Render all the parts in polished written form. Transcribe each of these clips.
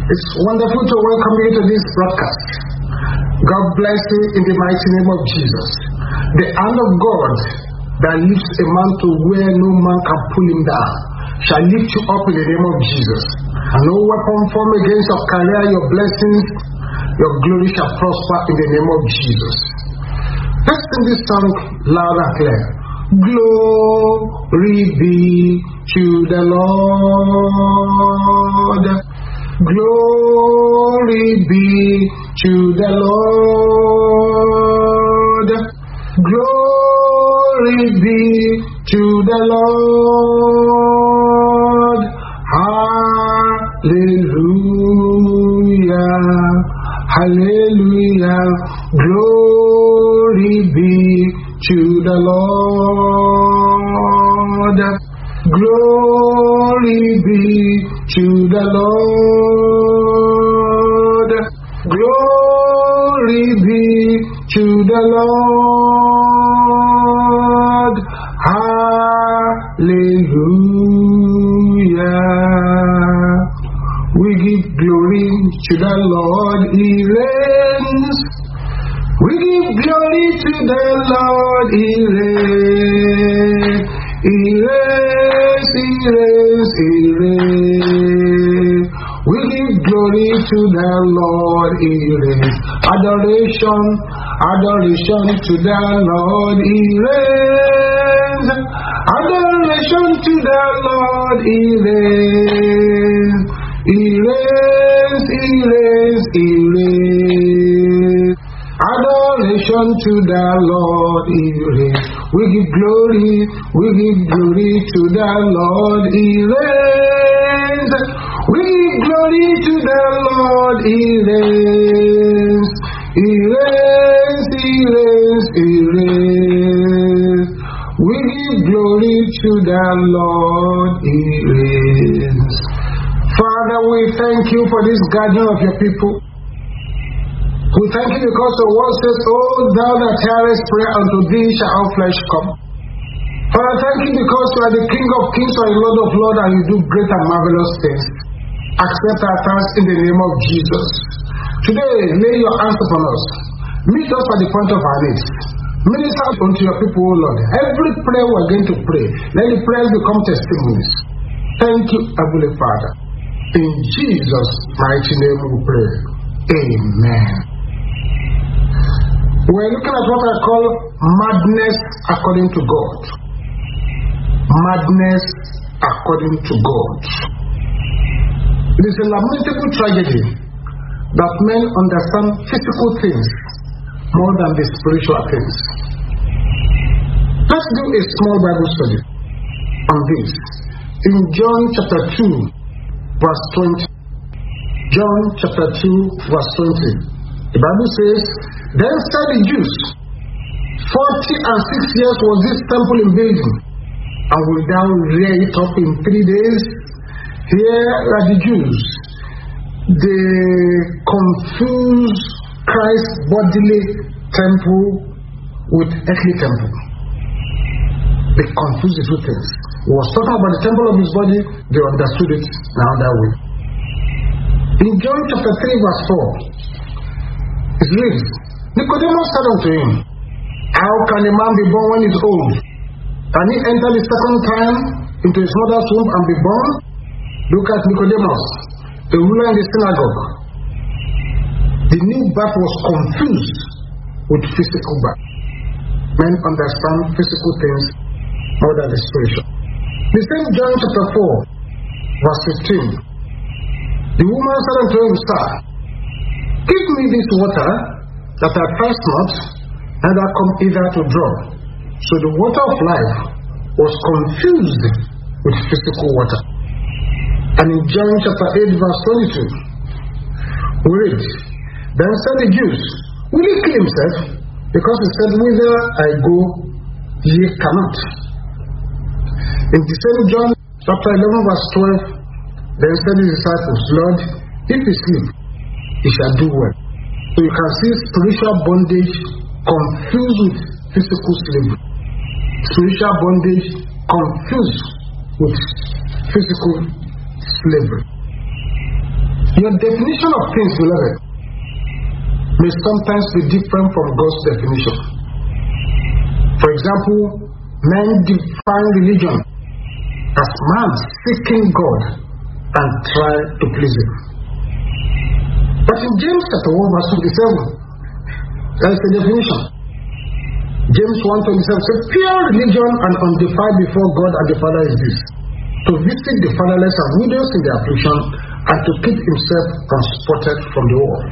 It's wonderful to welcome you to this broadcast. God bless you in the mighty name of Jesus. The hand of God that lifts a man to where no man can pull him down shall lift you up in the name of Jesus. And no weapon formed against your career, your blessings, your glory shall prosper in the name of Jesus. Let's sing this song loud and clear. Glory be to the Lord. Glory be to the Lord. Glory be to the Lord. Hallelujah. Hallelujah. Glory be to the Lord. Glory be to the Lord. Glory be to the Lord. Hallelujah. We give glory to the Lord, He reigns. We give glory to the Lord, He reigns. He reigns, He reigns, He reigns. We give glory to the Lord, He reigns. Adoration, adoration to the Lord, He reigns. Adoration to the Lord, He reigns. He reigns, He reigns, He reigns. Adoration to the Lord, He reigns. We give glory to the Lord, He reigns. We give glory to the Lord, He reigns. He reigns, He reigns, He reigns. We give glory to the Lord, He reigns. Father, we thank you for this gathering of your people. We thank you because the word says, "Oh, thou that hearest prayer, unto thee shall all flesh come." Father, thank you because you are the King of kings, you are the Lord of lords, and you do great and marvelous things. Accept our thanks in the name of Jesus. Today, lay your hands upon us. Meet us at the point of our needs. Minister unto your people, O Lord. Every prayer we are going to pray, let the prayers become testimonies. Thank you, Heavenly Father. In Jesus' mighty name we pray. Amen. We're looking at what I call madness according to God. Madness according to God. It is a lamentable tragedy that men understand physical things more than the spiritual things. Let's do a small Bible study on this. In John chapter 2, verse 20. John chapter 2, verse 20. The Bible says, "Then said the Jews, 46 years was this temple in building, and will thou rear it up in 3 days?" Here are the Jews. They confuse Christ's bodily temple with earthly temple. They confuse the two things. He was talking about the temple of his body, they understood it now that way. In John chapter 3, verse 4, it reads, "Nicodemus said unto him, How can a man be born when he is old? Can he enter the second time into his mother's womb and be born?" Look at Nicodemus, a ruler in the synagogue. The new birth was confused with physical birth. Men understand physical things more than the spiritual. The same John chapter 4, verse 15. The woman said unto him, "Sir, give me this water, that I thirst not, and I come hither to draw." So the water of life was confused with physical water. And in John chapter 8, verse 22, we read, "Then said the Jews, Will he kill himself? Because he said, Whither I go, ye cannot." In the same John chapter 11, verse 12, then said the disciples, "Lord, if he sleep, he shall do well." So you can see spiritual bondage confused with physical slavery. Spiritual bondage confused with physical slavery. Your definition of things, beloved, may sometimes be different from God's definition. For example, men define religion as man seeking God and try to please Him. But in James chapter 1 verse 27, there is a definition. James 1:27 says, pure religion and undefiled before God and the Father is this: to visit the fatherless and widows in their affliction, and to keep himself unspotted from the world.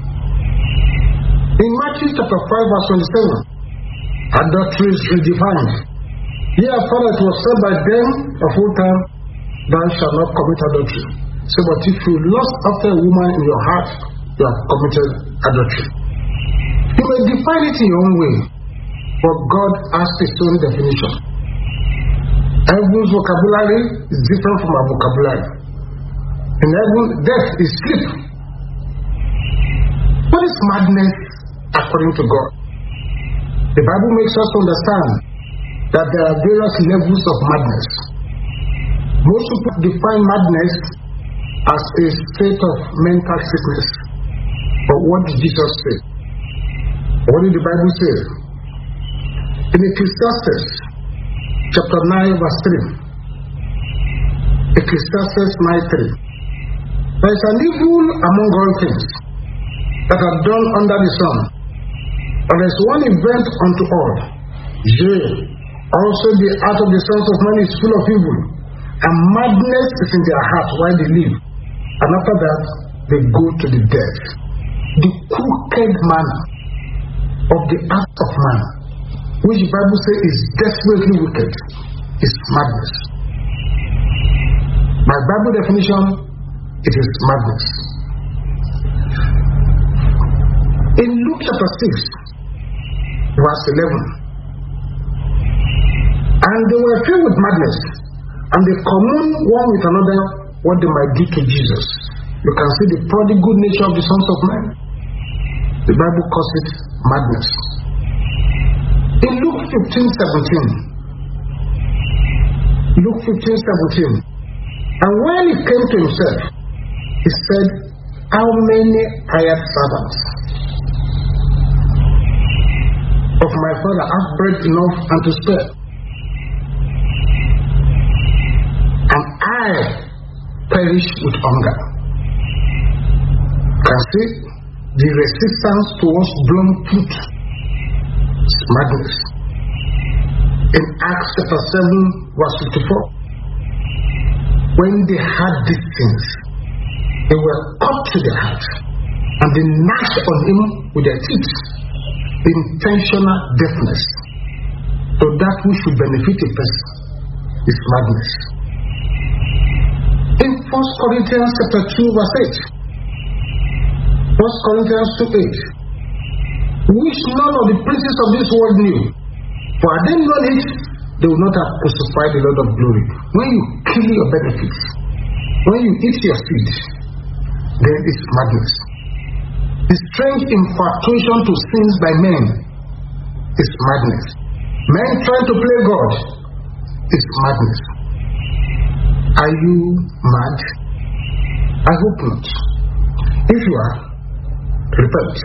In Matthew chapter 5 verse 27, adultery is redefined. Therefore it was said by them of old time, thou shalt not commit adultery. So, but if you lust after a woman in your heart, you have committed adultery. You may define it in your own way, but God has His own definition. Heaven's vocabulary is different from our vocabulary. In heaven, death is sleep. What is madness according to God? The Bible makes us understand that there are various levels of madness. Most people define madness as a state of mental sickness. But what did Jesus say? What did the Bible say? In Ecclesiastes chapter 9 verse 3. Ecclesiastes 9:3. There is an evil among all things that are done under the sun, and there is one event unto all. Yea, also the heart of the sons of men is full of evil, and madness is in their heart while they live, and after that they go to the death. The crooked manner of the heart of man, which the Bible says is desperately wicked, is madness. My Bible definition, it is madness. In Luke chapter 6, verse 11, and they were filled with madness, and they commune one with another what they might do to Jesus. You can see the prodigal nature of the sons of men. The Bible calls it madness. In Luke 15:17, Luke 15:17, and when he came to himself, he said, how many hired servants of my father have bread enough and to spare, and I perish with hunger. Can see the resistance towards blown fruit is madness. In Acts chapter 7 verse 54, when they had these things, they were cut to the heart, and they gnashed on him with their teeth. Intentional deafness to that which should benefit a person is madness. In 1 Corinthians chapter 2 verse 8, 1 Corinthians 2:8, which none of the princes of this world knew, for had they known it, they would not have crucified the Lord of glory. When you kill your benefits, when you eat your seed, then it's madness. The strange infatuation to sins by men is madness. Men trying to play God is madness. Are you mad? I hope not. If you are, repent.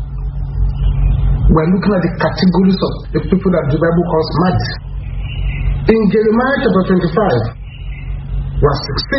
We're looking at the categories of the people that the Bible calls mad. In Jeremiah chapter 25, verse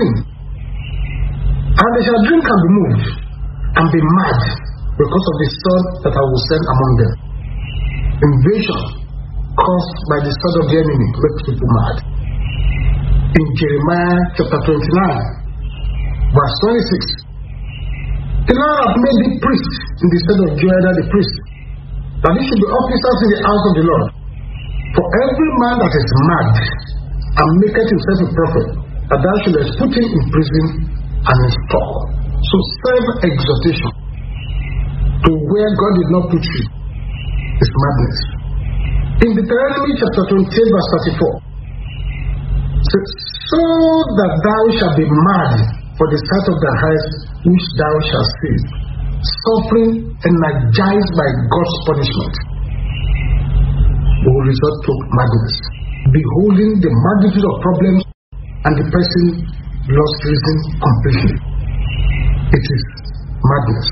16, and they shall drink and be moved and be mad because of the sword that I will send among them. Invasion caused by the sword of the enemy makes people mad. In Jeremiah chapter 29, verse 26, the Lord hath made thee priest in the stead of Joiada the priest, that he should be officers in the house of the Lord. For every man that is mad and maketh himself a prophet, that thou shouldest put him in prison and in store. So self-exhortation to where God did not put you is madness. In Deuteronomy chapter 28 verse 34, so that thou shalt be mad for the sight of the eyes which thou shalt see, suffering energized by God's punishment, will result to madness, beholding the magnitude of problems, and the person lost reason completely. it is madness.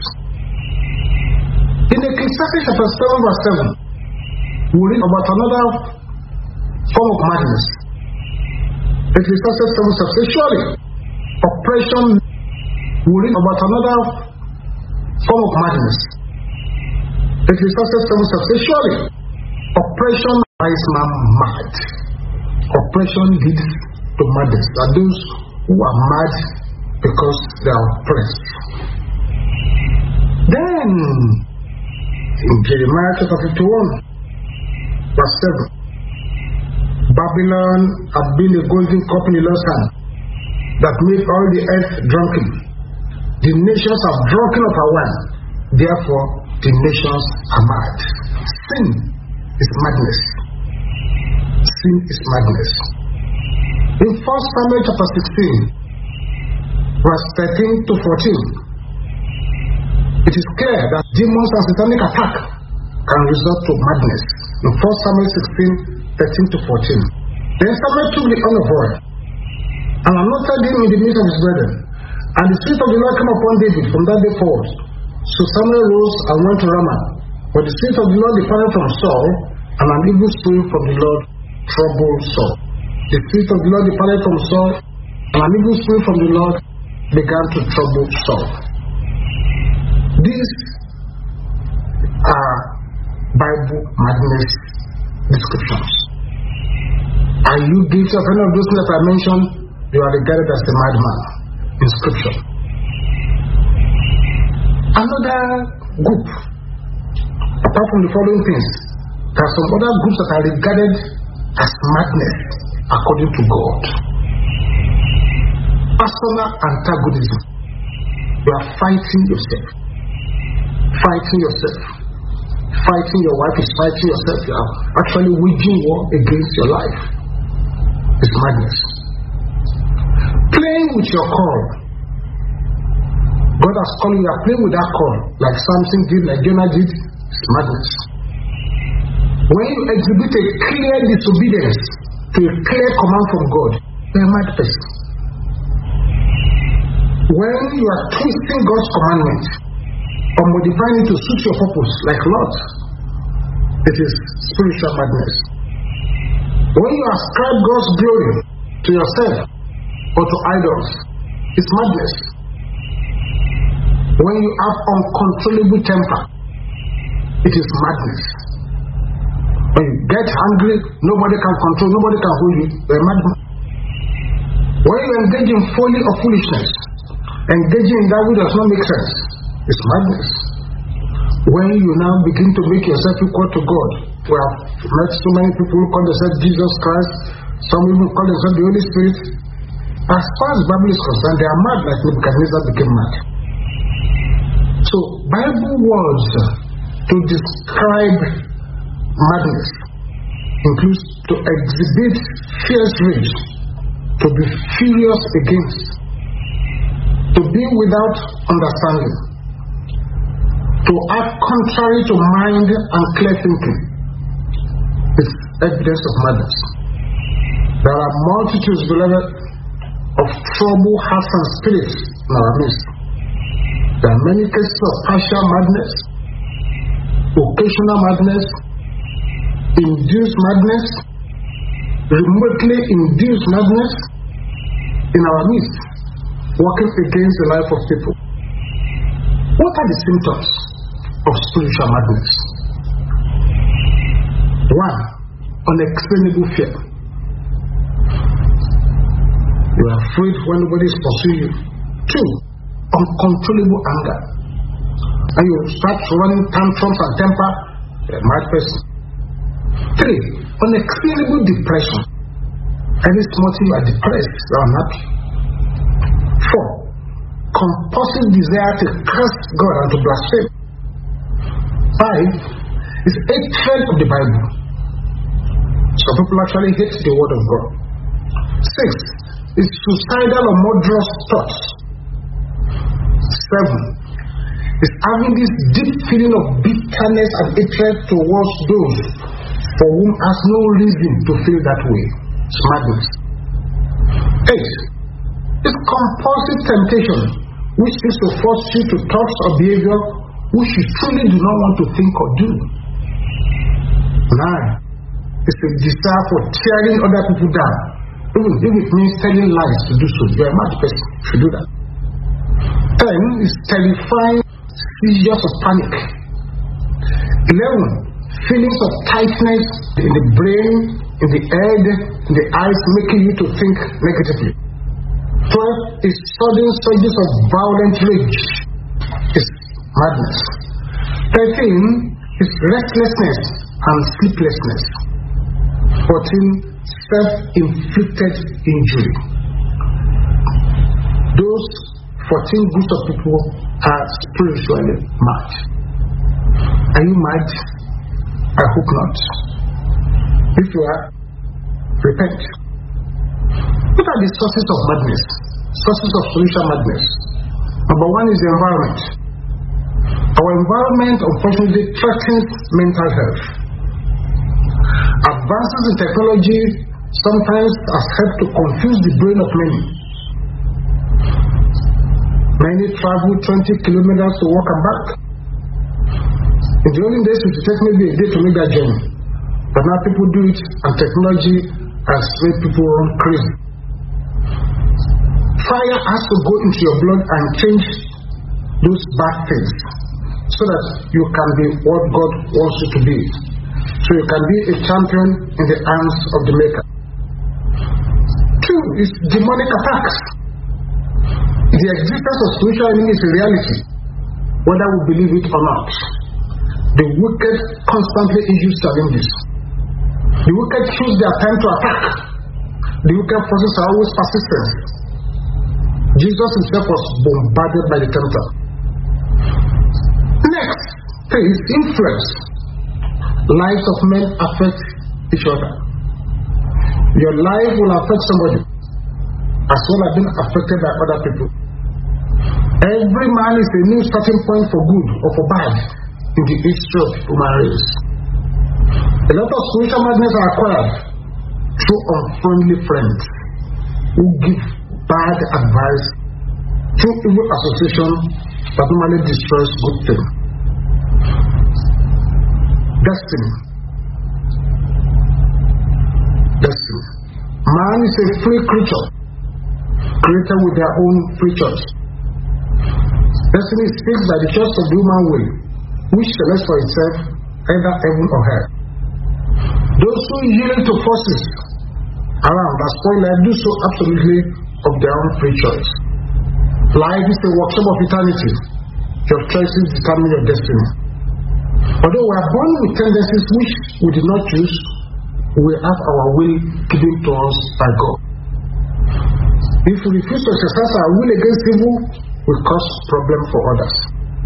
In Ecclesiastes chapter 7 verse 7, we read about another form of madness. Ecclesiastes 7 says, surely oppression, we read about another form of madness. Ecclesiastes 7 says, surely oppression drives man mad. Oppression leads to madness. Are those who are mad because they are oppressed. Then, in Jeremiah chapter 51, verse 7, Babylon had been a golden cup in the Lord's hand that made all the earth drunken. The nations have drunken of her wine, therefore the nations are mad. Sin is madness. Sin is madness. In 1 Samuel chapter 16, verse 13 to 14, it is clear that demons and satanic attack can result to madness. In 1 Samuel 16, 13 to 14. Then Samuel took the horn of oil and anointed him in the midst of his brethren. And the Spirit of the Lord came upon David from that day forward. So Samuel rose and went to Ramah. But the Spirit of the Lord departed from Saul, and an evil spirit from the Lord troubled Saul. The Spirit of the Lord departed from Saul, and an evil spirit from the Lord began to trouble Saul. These are Bible madness descriptions. Are you guilty of any of those things that I mentioned? You are regarded as a madman in Scripture. Another group, apart from the following things, there are some other groups that are regarded as madness according to God. Personal antagonism. You are fighting yourself. Fighting yourself. Fighting your wife is fighting yourself. You are actually waging war against your life. It's madness. Playing with your call. God has called you, you are playing with that call, like Samson did, like Jonah did. It's madness. When you exhibit a clear disobedience to a clear command from God, you're a mad person. When you are twisting God's commandment or modifying it to suit your purpose, like Lot, it is spiritual madness. When you ascribe God's glory to yourself or to idols, it's madness. When you have uncontrollable temper, it is madness. When you get angry, nobody can control, nobody can hold you. You're a madman. When you engage in folly or foolishness, engaging in that which does not make sense, it's madness. When you now begin to make yourself equal to God, we have met so many people who call themselves Jesus Christ, some even call themselves the Holy Spirit. As far as the Bible is concerned, they are mad like Nebuchadnezzar became mad. So, Bible words to describe madness includes to exhibit fierce rage, to be furious against, to be without understanding, to act contrary to mind and clear thinking. It's evidence of madness. There are multitudes, beloved, of troubled hearts and spirits in our midst. There are many cases of partial madness, occasional madness, induced madness, remotely induced madness in our midst, working against the life of people. What are the symptoms of spiritual madness? 1. Unexplainable fear. You are afraid when nobody is pursuing you. 2. Uncontrollable anger. And you start running tantrums and temper. You're a mad person. 3. Unexplainable depression. Any small thing you are depressed, you are unhappy. 4. Compulsive desire to curse God and to blaspheme. 5. Is hatred of the Bible. Some people actually hate the word of God. 6. Is suicidal or murderous thoughts. 7. Is having this deep feeling of bitterness and hatred towards those for whom has no reason to feel that way. It's madness. 8. Is compulsive temptation which seeks to force you to thoughts or behavior which you truly do not want to think or do. 9 is a desire for tearing other people down, even if it means telling lies to do so. You are a mad person if you do that. 10 is terrifying seizures of panic. 11, feelings of tightness in the brain, in the head, in the eyes, making you to think negatively. 12 is sudden surges of violent rage. It's madness. 13 is restlessness and sleeplessness. 14, self-inflicted injury. Those 14 groups of people are spiritually mad. Are you mad? I hope not. If you are, repent. What are the sources of madness? Sources of spiritual madness. Number 1 is the environment. Our environment, unfortunately, threatens mental health. Advances in technology sometimes has helped to confuse the brain of many. Many travel 20 kilometers to work and back. In the olden days, it would take maybe a day to make that journey. But now people do it, and technology has made people run crazy. Fire has to go into your blood and change those bad things so that you can be what God wants you to be. So you can be a champion in the hands of the Maker. 2 is demonic attacks. The existence of spiritual enemy is a reality, whether we believe it or not. The wicked constantly use challenges. The wicked choose their time to attack. The wicked forces are always persistent. Jesus himself was bombarded by the tempter. Next, 3 is influence. Lives of men affect each other. Your life will affect somebody as well as being affected by other people. Every man is a new starting point for good or for bad in the history of human race. A lot of spiritual madness are acquired through unfriendly friends who give bad advice, through evil association that normally destroys good things. Destiny. Man is a free creature, created with their own free choice. Destiny speaks by the choice of the human will, which selects for itself either heaven or hell. Those who yield to forces around that spoil life do so absolutely of their own free choice. Life is a workshop of eternity. Your choices determine your destiny. Although we are born with tendencies which we did not choose, we have our will given to us by God. If we refuse to exercise our will against evil, we cause problem for others.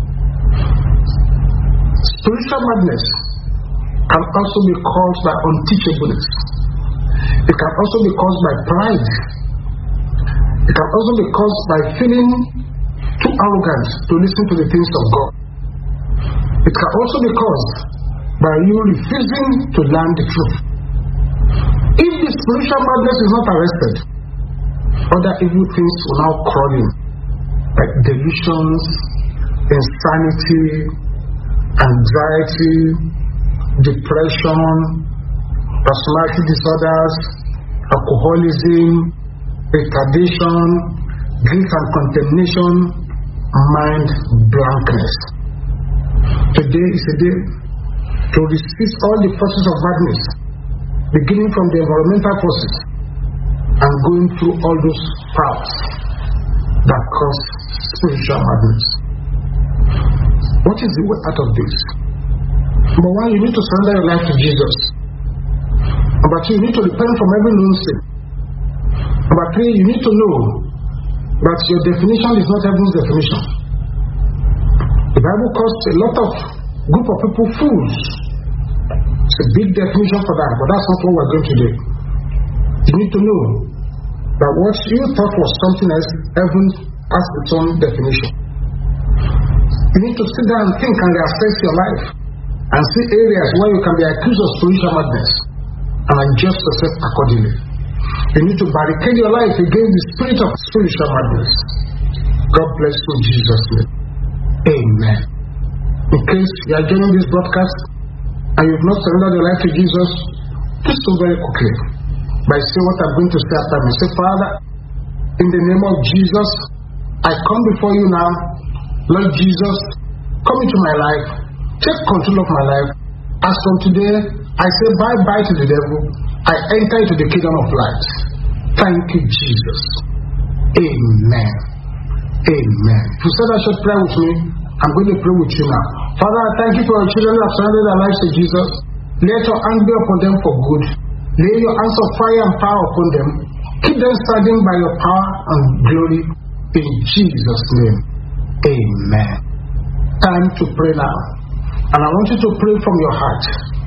Spiritual madness can also be caused by unteachableness. It can also be caused by pride. It can also be caused by feeling too arrogant to listen to the things of God. It can also be caused by you refusing to learn the truth. If the spiritual madness is not arrested, other evil things will now crawl in, like delusions, insanity, anxiety, depression, personality disorders, alcoholism, retardation, guilt and condemnation, mind blankness. Today is a day to resist all the forces of madness, beginning from the environmental forces and going through all those paths that cause spiritual madness. What is the way out of this? Number 1, you need to surrender your life to Jesus. Number 2, you need to repent from every known sin. Number 3, you need to know that your definition is not heaven's definition. The Bible calls a lot of group of people fools. It's a big definition for that, but that's not what we're going to do. You need to know that what you thought was something else, heaven has its own definition. You need to sit down and think and reassess your life and see areas where you can be accused of spiritual madness and adjust yourself accordingly. You need to barricade your life against the spirit of spiritual madness. God bless you in Jesus' name. Amen. In case you are joining this broadcast and you have not surrendered your life to Jesus, just do very quickly by saying what I'm going to say after me. Say, Father, in the name of Jesus, I come before you now. Lord Jesus, come into my life. Take control of my life. As from today, I say bye-bye to the devil. I enter into the kingdom of light. Thank you, Jesus. Amen. Amen. If you said I should pray with me, I'm going to pray with you now. Father, I thank you for your children who have surrendered their lives to Jesus. Let your hand be upon them for good. Lay your hands of fire and power upon them. Keep them standing by your power and glory. In Jesus' name. Amen. Time to pray now. And I want you to pray from your heart.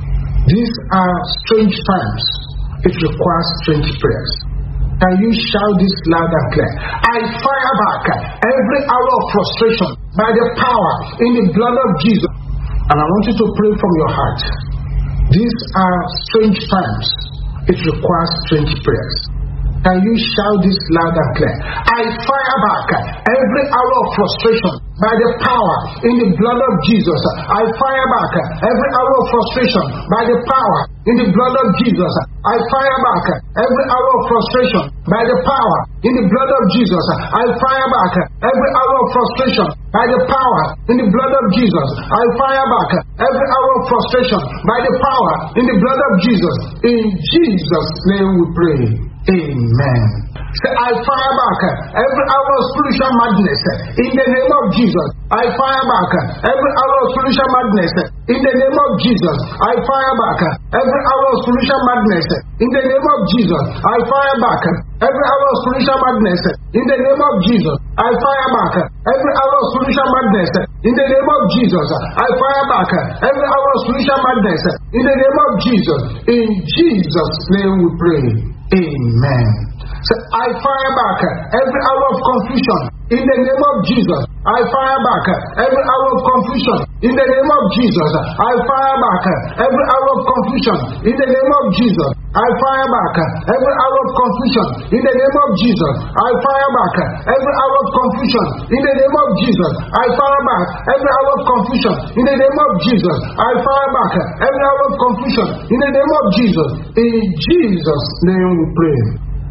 These are strange times. It requires strange prayers. Can you shout this loud and clear? I fire back every arrow of frustration by the power in the blood of Jesus. And I want you to pray from your heart. These are strange times. It requires strange prayers. Can you shout this loud and clear? I fire back every arrow of frustration by the power in the blood of Jesus. I fire back every arrow of frustration by the power in the blood of Jesus. I fire back every arrow of frustration by the power in the blood of Jesus. I fire back every arrow of frustration by the power in the blood of Jesus. I fire back every arrow of frustration by the power in the blood of Jesus. In Jesus' name we pray. Amen. Say, I fire back every arrow of spiritual madness in the name of Jesus. I fire back every arrow of spiritual madness in the name of Jesus. I fire back every arrow of spiritual madness in the name of Jesus. I fire back every arrow of spiritual madness in the name of Jesus. I fire back every arrow of spiritual madness in the name of Jesus. I fire back every arrow of spiritual madness in the name of Jesus. In Jesus' name we pray. Amen. So I fire back every arrow of confusion in the name of Jesus. I fire back every arrow of confusion in the name of Jesus. I fire back every arrow of confusion in the name of Jesus. I fire back every arrow of confusion in the name of Jesus. I fire back every arrow of confusion in the name of Jesus. I fire back every arrow of confusion in the name of Jesus. I fire back every arrow of confusion in the name of Jesus. In Jesus' name we pray.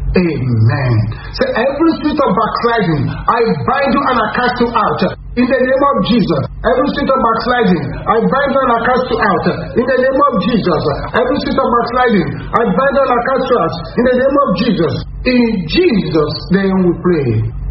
Amen. So every spirit of backsliding, I bind you and I cast you out in the name of Jesus. Every spirit of backsliding, I bind you and I cast you out in the name of Jesus. Every spirit of backsliding, I bind you and I cast you out in the name of Jesus. In Jesus' name we pray.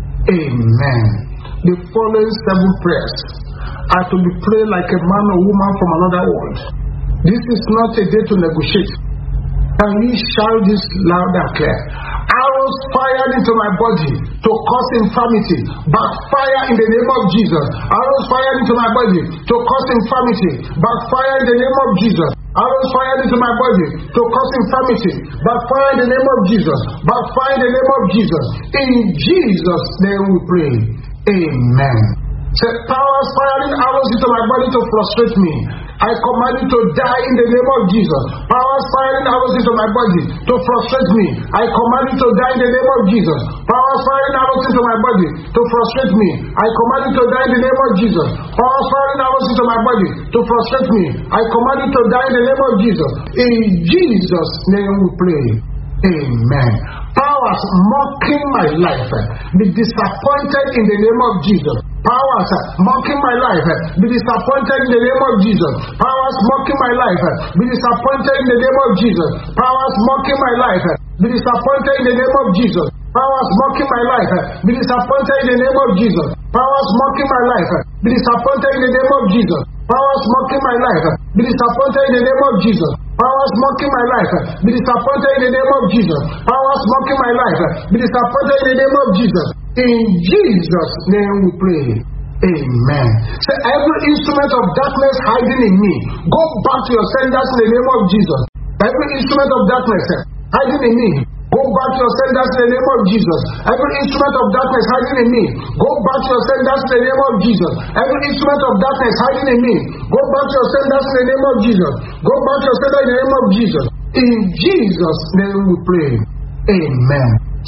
Amen. The following 7 prayers are to be prayed like a man or woman from another world. This is not a day to negotiate. Can you shout this loud and clear? Arrows fired into my body to cause infirmity, backfire in the name of Jesus. Arrows fired into my body to cause infirmity, backfire in the name of Jesus. Arrows fired into my body to cause infirmity, backfire in the name of Jesus. Backfire in the name of Jesus. In Jesus' name we pray. Amen. Say, powers firing arrows into my body to frustrate me, I command you to die in the name of Jesus. Powers firing arrows into my body to frustrate me, I command you to die in the name of Jesus. Powers firing arrows into my body to frustrate me, I command you to die in the name of Jesus. Powers firing arrows into my body to frustrate me, I command you to die in the name of Jesus. In Jesus' name we pray. Amen. Powers mocking my life, be disappointed in the name of Jesus. Powers mocking my life, be disappointed in the name of Jesus. Powers mocking my life, be disappointed in the name of Jesus. Powers mocking my life, be disappointed in the name of Jesus. Powers mocking my life, be disappointed in the name of Jesus. Powers mocking my life, be disappointed in the name of Jesus. Powers mocking my life, be disappointed in the name of Jesus. Powers mocking my life, be disappointed in the name of Jesus. Powers mocking my life, be disappointed in the name of Jesus. In Jesus' name we pray. Amen. Say, every instrument of darkness hiding in me, go back to your senders in the name of Jesus. Every instrument of darkness hiding in me, go back to your senders in the name of Jesus. Every instrument of darkness hiding in me, go back to your senders in the name of Jesus. Every instrument of darkness hiding in me, go back to your senders in the name of Jesus. Go back to your senders in the name of Jesus. In Jesus' name we pray. Amen.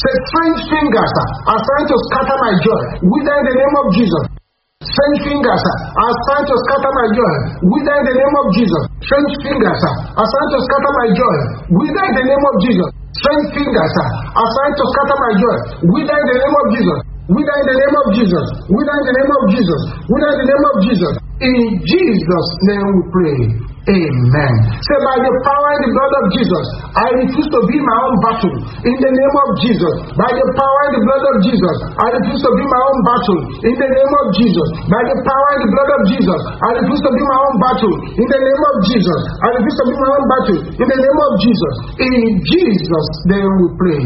Say, strange fingers are trying to scatter my joy. Wither in the name of Jesus. Strange fingers are trying to scatter my joy. Wither in the name of Jesus. Strange fingers are trying to scatter my joy. Wither in the name of Jesus. Strange fingers are trying to scatter my joy. Wither in the name of Jesus. Wither in the name of Jesus. Wither in the name of Jesus. Wither in the name of Jesus. In Jesus' name we pray. Amen. Say, by the power and the blood of Jesus, I refuse to be my own battle. In the name of Jesus. By the power and the blood of Jesus, I refuse to be my own battle. In the name of Jesus. By the power and the blood of Jesus, I refuse to be my own battle. In the name of Jesus. I refuse to be my own battle. In the name of Jesus. In Jesus' name we pray.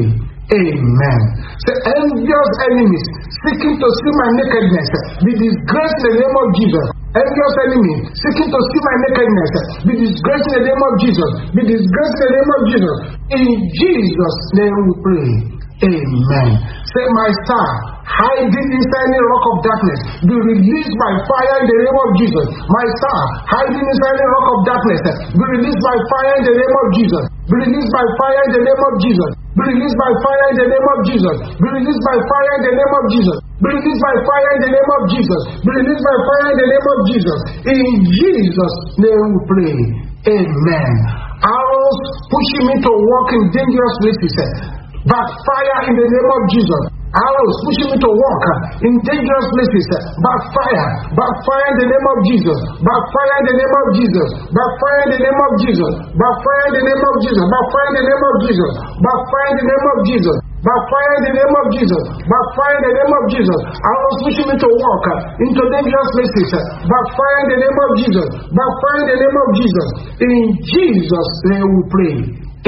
Amen. Say, envious enemies seeking to see my nakedness be disgraced in the name of Jesus. Envious enemy seeking to see my nakedness be disgraced in the name of Jesus. Be disgraced in the name of Jesus. In Jesus' name we pray. Amen. Say, my star, hiding inside the rock of darkness, be released by fire in the name of Jesus. My star, hiding inside the rock of darkness, be released by fire in the name of Jesus. Be released by fire in the name of Jesus. Be released by fire in the name of Jesus. Be released by fire in the name of Jesus. Be released by fire in the name of Jesus. Be released by fire in the name of Jesus. In Jesus' name we pray. Amen. Arrows pushing me to walk in dangerous places. Backfire in the name of Jesus. Arrows pushing me to walk in dangerous places. Backfire. Backfire in the name of Jesus. Backfire in the name of Jesus. Backfire in the name of Jesus. Backfire in the name of Jesus. Backfire in the name of Jesus. Backfire in the name of Jesus. Backfire in the name of Jesus. Backfire in the name of Jesus. Arrows pushing me to walk into dangerous places. Backfire in the name of Jesus. Backfire in the name of Jesus. In Jesus' name we pray.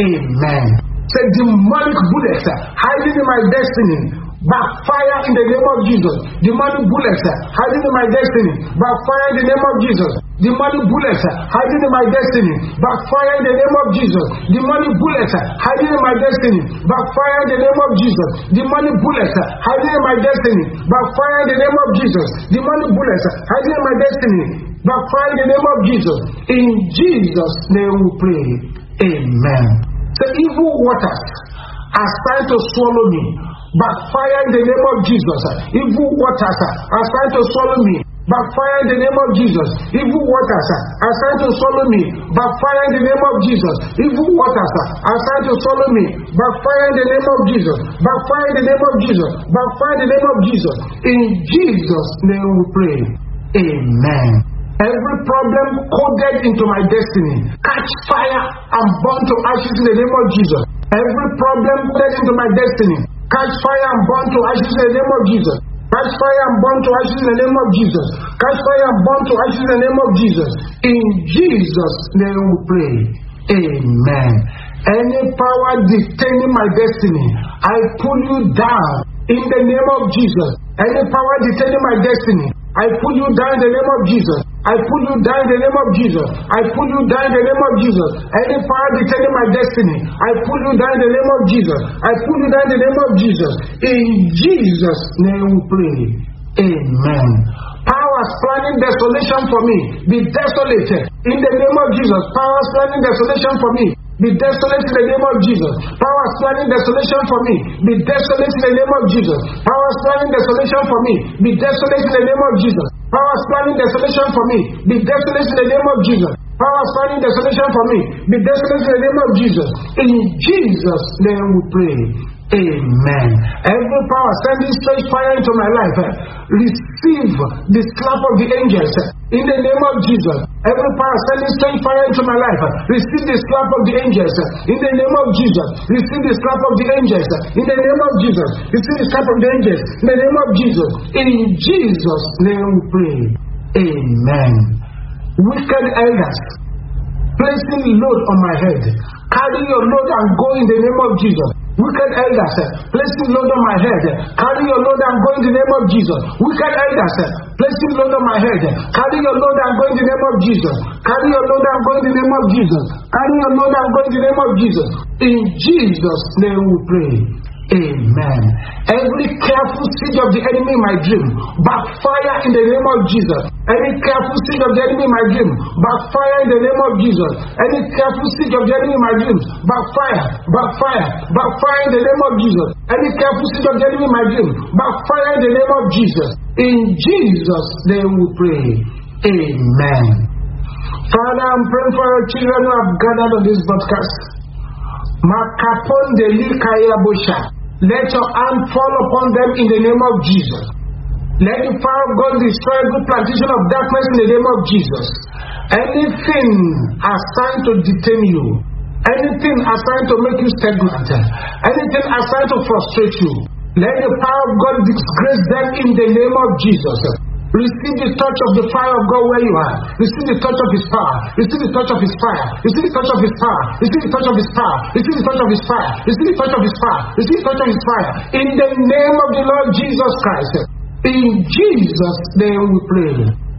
Amen. Say, demonic bullets hiding in my destiny, backfire in the name of Jesus. Demonic bullets hiding in my destiny, backfire in the name of Jesus. Demonic bullets hiding in my destiny, backfire in the name of Jesus. Demonic bullets hiding in my destiny, backfire in the name of Jesus. Demonic bullets hiding in my destiny, backfire in the name of Jesus. Demonic bullets hiding in my destiny, backfire in the name of Jesus. In Jesus' name we pray. Amen. The evil waters are trying to swallow me. Backfire in the name of Jesus. Evil waters are trying to swallow me. Backfire in the name of Jesus. Evil waters are trying to swallow me. Backfire in the name of Jesus. Evil waters are trying to swallow me. Backfire in the name of Jesus. Backfire in the name of Jesus. Backfire in the name of Jesus. In Jesus' name we pray. Amen. Every problem coded into my destiny, catch fire and burn to ashes in the name of Jesus. Every problem coded into my destiny, catch fire and burn to ashes in the name of Jesus. Catch fire and burn to ashes in the name of Jesus. Catch fire and burn to ashes in the name of Jesus. In Jesus' name we pray. Amen. Any power detaining my destiny, I pull you down in the name of Jesus. Any power detaining my destiny, I pull you down in the name of Jesus. I pull you down in the name of Jesus. I pull you down in the name of Jesus. Any power detaining my destiny, I pull you down in the name of Jesus. I pull you down in the name of Jesus. In Jesus' name we pray. Amen. Powers planning desolation for me, be desolated in the name of Jesus. Powers planning desolation for me, be desolate in the name of Jesus. Powers planning desolation for me, be desolate in the name of Jesus. Powers planning desolation for me, be desolate in the name of Jesus. Powers planning desolation for me, be desolate in the name of Jesus. Powers planning desolation for me, be desolate in the name of Jesus. In Jesus' name we pray. Amen. Every power sending strange fire into my life, receive the slap of the angels in the name of Jesus. Every power sending strange fire into my life, receive the slap of the angels in the name of Jesus. Receive the slap of the angels in the name of Jesus. Receive the slap of the angels in the name of Jesus. In Jesus' name we pray. Amen. Wicked elders placing load on my head, carry your load and go in the name of Jesus. Wicked elders placing load on my head, carry your load and go in the name of Jesus. Wicked elders placing load on my head, carry your load and go in the name of Jesus. Carry your load and go in the name of Jesus. Carry your load and go in the name of Jesus. In Jesus' name we pray. Amen. Every careful siege of the enemy in my dream, backfire in the name of Jesus. Any careful siege of the enemy in my dream, backfire in the name of Jesus. Any careful siege of the enemy in my dreams, backfire, backfire, backfire in the name of Jesus. Any careful siege of the enemy in my dream, backfire in the name of Jesus. In Jesus' name we pray. Amen. Father, I'm praying for your children who have gathered on this broadcast. Makapon de likaya bosha. Let your hand fall upon them in the name of Jesus. Let the fire of God destroy every plantation of darkness in the name of Jesus. Anything assigned to detain you, anything assigned to make you stagnant, anything assigned to frustrate you, let the power of God disgrace them in the name of Jesus. Receive the touch of the fire of God where you are. Receive the touch of His power. Receive the touch of His fire. Receive the touch of His power. Receive the touch of His power. Receive the touch of His fire. Receive the touch of His fire. Receive the touch of His fire. In the name of the Lord Jesus Christ. In Jesus' name we pray.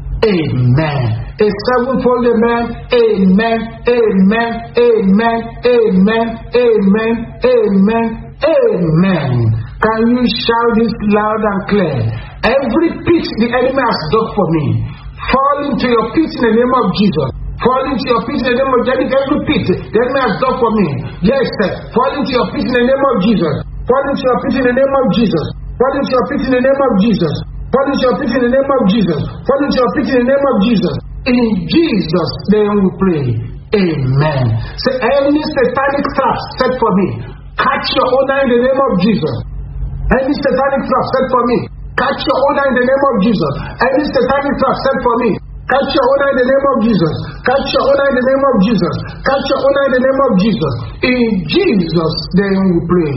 Amen. A sevenfold amen. Amen. Amen. Amen. Amen. Amen. Amen. Amen. Can you shout this loud and clear? Every pit the enemy has dug for me, fall into your pit in the name of Jesus. Fall into your pit in the name of Jesus. Every pit the enemy has dug for me, yes, fall into your pit in the name of Jesus. Fall into your pit in the name of Jesus. Fall into your pit in the name of Jesus. Fall into your pit in the name of Jesus. Fall into your pit in the name of Jesus. In Jesus' name we pray. Amen. Say, any satanic trap set for me, catch your owner in the name of Jesus. Any satanic trap set for me, catch your owner in the name of Jesus. Any satanic trap set for me, catch your owner in the name of Jesus. Catch your owner in the name of Jesus. Catch your owner in the name of Jesus. In Jesus' name we pray.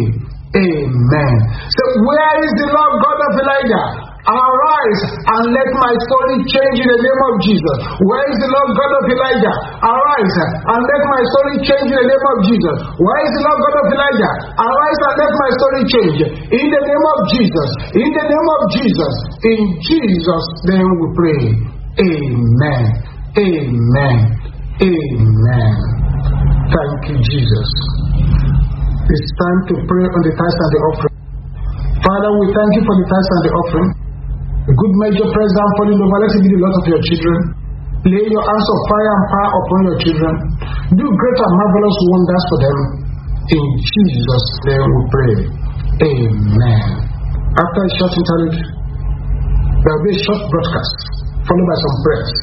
Amen. So where is the Lord God of Elijah? Arise and let my story change in the name of Jesus. Where is the Lord God of Elijah? Arise and let my story change in the name of Jesus. Where is the Lord God of Elijah? Arise and let my story change in the name of Jesus. In the name of Jesus. In Jesus' name we pray. Amen. Amen. Amen. Thank you, Jesus. It's time to pray on the tithes and the offering. Father, we thank you for the tithes and the offering. A good measure pressed down, falling over, let it be the lot of your children. Lay your hands of fire and power upon your children. Do great and marvelous wonders for them. In Jesus' name we pray. Amen. After a short interlude, there will be a short broadcast, followed by some prayers.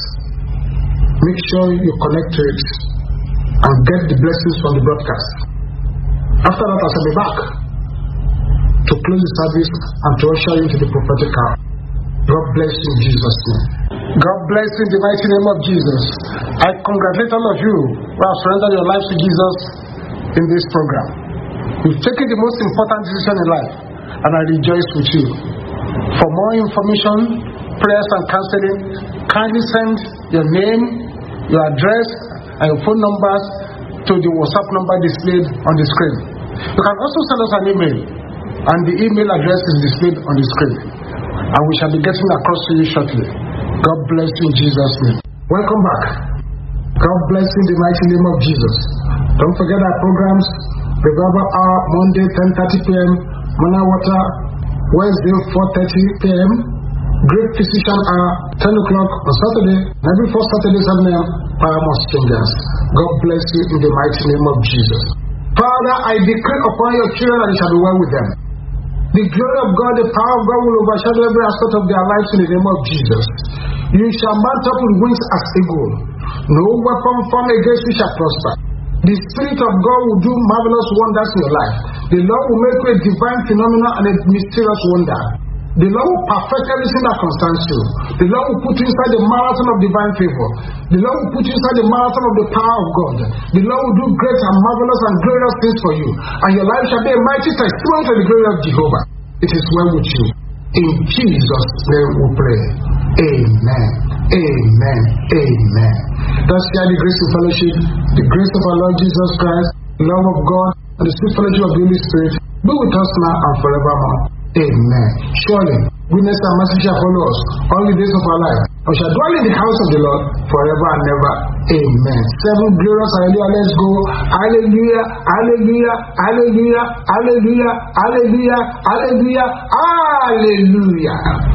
Make sure you connect to it and get the blessings from the broadcast. After that, I shall be back to close the service and to usher you into the prophetic hour. God bless you in Jesus' name. God bless you in the mighty name of Jesus. I congratulate all of you who have surrendered your lives to Jesus in this program. You've taken the most important decision in life, and I rejoice with you. For more information, prayers and counseling, kindly send your name, your address, and your phone numbers to the WhatsApp number displayed on the screen. You can also send us an email, and the email address is displayed on the screen, and we shall be getting across to you shortly. God bless you in Jesus' name. Welcome back. God bless you in the mighty name of Jesus. Don't forget our programs. Revival Hour, Monday 10:30 p.m. Mana Water, Wednesday 4:30 p.m. Great Physician Hour, 10 o'clock on Saturday. And every fourth Saturday 7 a.m. Power must change us. God bless you in the mighty name of Jesus. Father, I decree upon your children and it shall be well with them. The glory of God, the power of God will overshadow every aspect of their lives in the name of Jesus. You shall mount up with wings as eagle. No weapon formed against you shall prosper. The Spirit of God will do marvelous wonders in your life. The Lord will make you a divine phenomenon and a mysterious wonder. The Lord will perfect everything that concerns you. The Lord will put you inside the marathon of divine favor. The Lord will put you inside the marathon of the power of God. The Lord will do great and marvelous and glorious things for you. And your life shall be a mighty testimony to the glory of Jehovah. It is well with you. In Jesus' name we pray. Amen. Amen. Amen. Let's share the grace of fellowship, the grace of our Lord Jesus Christ, the love of God, and the sweet fellowship of the Holy Spirit be with us now and forevermore. Amen. Surely, goodness and mercy shall follow us all the days of our life. We shall dwell in the house of the Lord forever and ever. Amen. 7 glorious hallelujah. Let's go. Hallelujah. Hallelujah. Hallelujah. Hallelujah. Hallelujah. Hallelujah. Hallelujah.